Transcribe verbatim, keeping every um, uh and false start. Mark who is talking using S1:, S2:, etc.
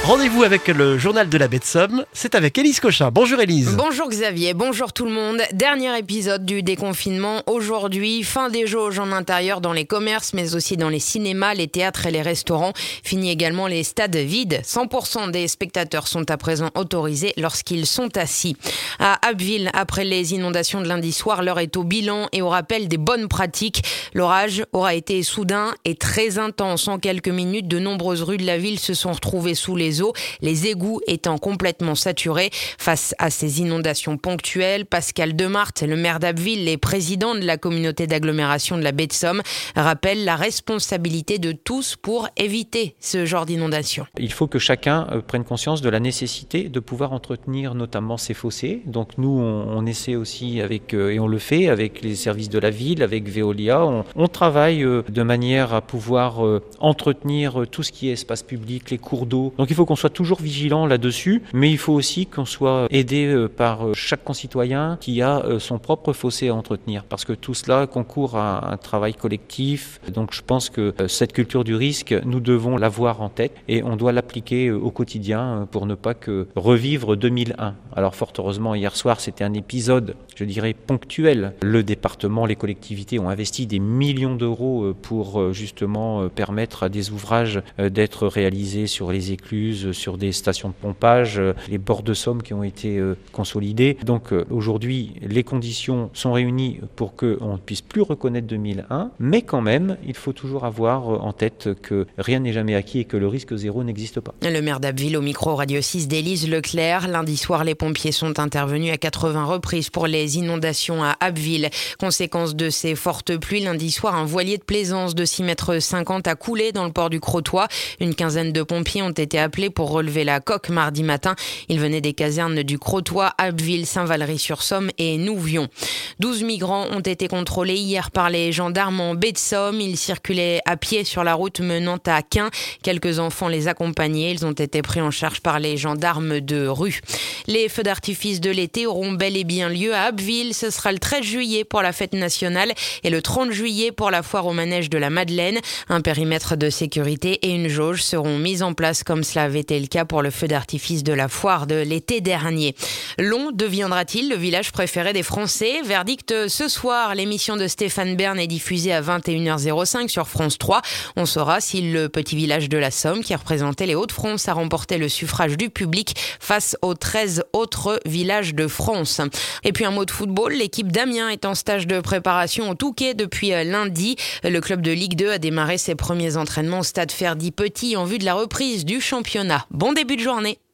S1: Rendez-vous avec le journal de la baie de Somme, c'est avec Élise Cochin. Bonjour Élise.
S2: Bonjour Xavier, bonjour tout le monde. Dernier épisode du déconfinement aujourd'hui. Fin des jauges en intérieur dans les commerces, mais aussi dans les cinémas, les théâtres et les restaurants. Fini également les stades vides. cent pour cent des spectateurs sont à présent autorisés lorsqu'ils sont assis. À Abbeville, après les inondations de lundi soir, l'heure est au bilan et au rappel des bonnes pratiques. L'orage aura été soudain et très intense. En quelques minutes, de nombreuses rues de la ville se sont retrouvées sous les eaux, les égouts étant complètement saturés. Face à ces inondations ponctuelles, Pascal Demarthe, le maire d'Abbeville et président de la communauté d'agglomération de la baie de Somme, rappelle la responsabilité de tous pour éviter ce genre d'inondation.
S3: Il faut que chacun prenne conscience de la nécessité de pouvoir entretenir notamment ces fossés. Donc nous, on, on essaie aussi avec, et on le fait avec les services de la ville, avec Veolia. On, on travaille de manière à pouvoir entretenir tout ce qui est espace public, les cours d'eau. Donc il faut qu'on soit toujours vigilant là-dessus, mais il faut aussi qu'on soit aidé par chaque concitoyen qui a son propre fossé à entretenir, parce que tout cela concourt à un travail collectif. Donc je pense que cette culture du risque, nous devons l'avoir en tête et on doit l'appliquer au quotidien pour ne pas que revivre deux mille un. Alors fort heureusement, hier soir, c'était un épisode, je dirais, ponctuel. Le département, les collectivités ont investi des millions d'euros pour justement permettre à des ouvrages d'être réalisés sur les écluses, sur des stations de pompage, les bords de Somme qui ont été consolidés. Donc aujourd'hui, les conditions sont réunies pour qu'on ne puisse plus reconnaître deux mille un, mais quand même, il faut toujours avoir en tête que rien n'est jamais acquis et que le risque zéro n'existe pas.
S2: Le maire d'Abbeville au micro Radio six d'Élise Leclerc. Lundi soir, les pompiers sont intervenus à quatre-vingts reprises pour les inondations à Abbeville. Conséquence de ces fortes pluies, lundi soir, un voilier de plaisance de six mètres cinquante a coulé dans le port du Crotoy. Une quinzaine de pompiers ont été appelés pour relever la coque mardi matin. Ils venaient des casernes du Crotoy, Abbeville, Saint-Valery-sur-Somme et Nouvion. douze migrants ont été contrôlés hier par les gendarmes en baie de Somme. Ils circulaient à pied sur la route menant à Quin. Quelques enfants les accompagnaient. Ils ont été pris en charge par les gendarmes de rue. Les feux d'artifice de l'été auront bel et bien lieu à Abbeville. Ce sera le treize juillet pour la fête nationale et le trente juillet pour la foire au manège de la Madeleine. Un périmètre de sécurité et une jauge seront mis en place comme cela avait été le cas pour le feu d'artifice de la foire de l'été dernier. Long deviendra-t-il le village préféré des Français ? Verdict ce soir. L'émission de Stéphane Bern est diffusée à vingt et une heures cinq sur France trois. On saura si le petit village de la Somme, qui représentait les Hauts-de-France, a remporté le suffrage du public face aux treize autres villages de France. Et puis un mot de football. L'équipe d'Amiens est en stage de préparation au Touquet depuis lundi. Le club de Ligue deux a démarré ses premiers entraînements au stade Ferdy-Petit en vue de la reprise du championnat. Bon début de journée.